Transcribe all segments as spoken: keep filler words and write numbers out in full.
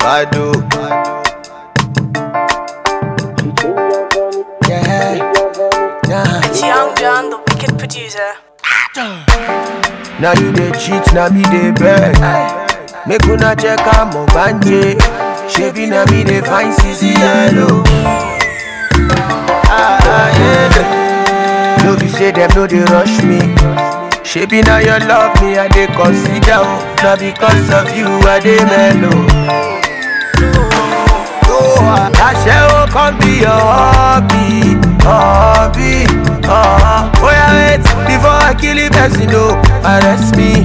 I do. Yeah, nah. It's Young John, the wicked producer. Now you dey cheat, now me dey beg. Make una check out my banje. Shebi na me dey find C C yellow. Ah, ah, yeah. No be say them no dey rush me. Shebi na you love me, I dey consider. Now because of you, I dey mellow. I shall come be your hobby, hobby. Oh, oh yeah, wait before I kill the person, no, arrest me.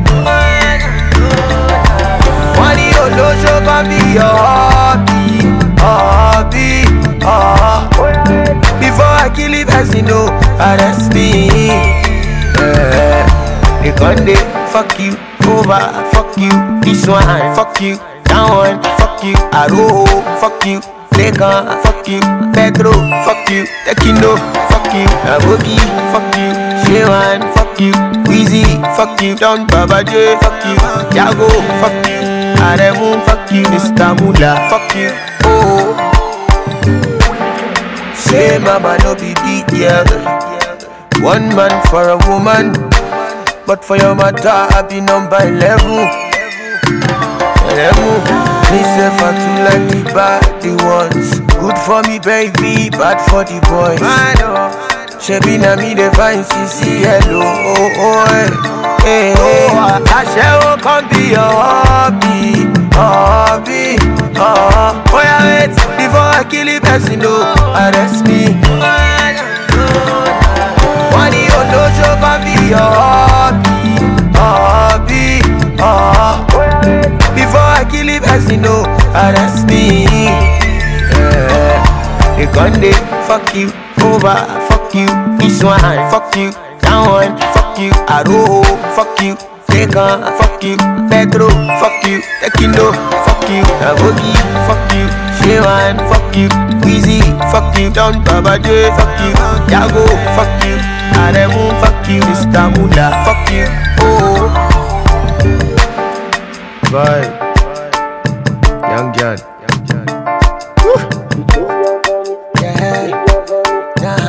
Money oh no show come be your hobby, hobby. Oh, oh yeah, wait before I kill the person, no, arrest me. Yeah, they gon' dey fuck you over, fuck you this one, fuck you that one, fuck you Aro, fuck you. Lekan, fuck you, Pedro, fuck you, Tekino, fuck you, Aboki, fuck you, Shewan, fuck you, Weezy, fuck you, Don Baba J, fuck you, Jago, fuck you, Aremu, fuck you, Mister Mula, fuck you, oh. Say mama no be big girl, one man for a woman, but for your matter I be number eleven. Me say for two like the bad ones. Good for me baby, bad for the boys. Shebi na me dey find C C hello. Oh oh hey hey. I shall come be your hobby, hobby. Oh oh yeah wait before I kill the person no arrest me. Money oh no show come be your hobby, hobby. Oh oh yeah wait before I kill the person, no, arrest me. Yeah. They gon' dey fuck you over, fuck you this one, fuck you that one, fuck you Aro, fuck you Lekan, fuck you Pedro, fuck you Tekino, fuck you Aboki, fuck you Shewan, fuck you Weezy, fuck you Don Baba J, fuck you Jago, fuck you Aremu, fuck you Mister Mula, fuck you oh. Vibe, Young John. Woo. Yeah, nah.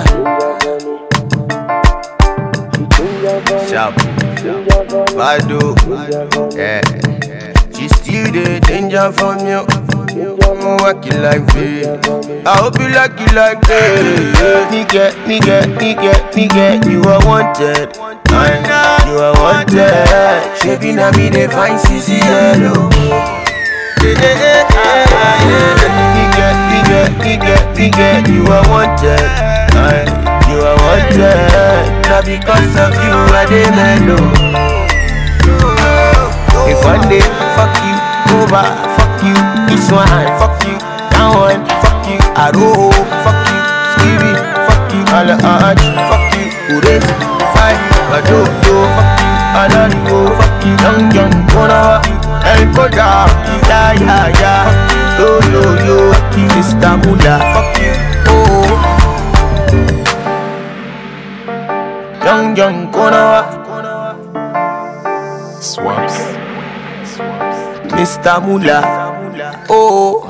Sharp, Badu. Yeah, she still the danger from you. I'm working like this. I hope you like it like this. Nigga, nigga, nigga, nigga, you are wanted. You are wanted. Shebi na me dey find C C yellow. Nigga, nigga, nigga, nigga, you are wanted. You are wanted. Now because of you I dey mellow. If one day fuck you over, fuck you this one, fuck you that one, fuck you Aro, fuck you Stevie, fuck you Alaj, fuck you Ures, Five, Adodo, fuck you Alarigo, fuck you Young Young, Kona, El Koda, Ya Ya Ya, Yo Yo Yo, fuck you Mister Mula, fuck you Oh Young Young, Kona, Swaps. Mister Mula, oh.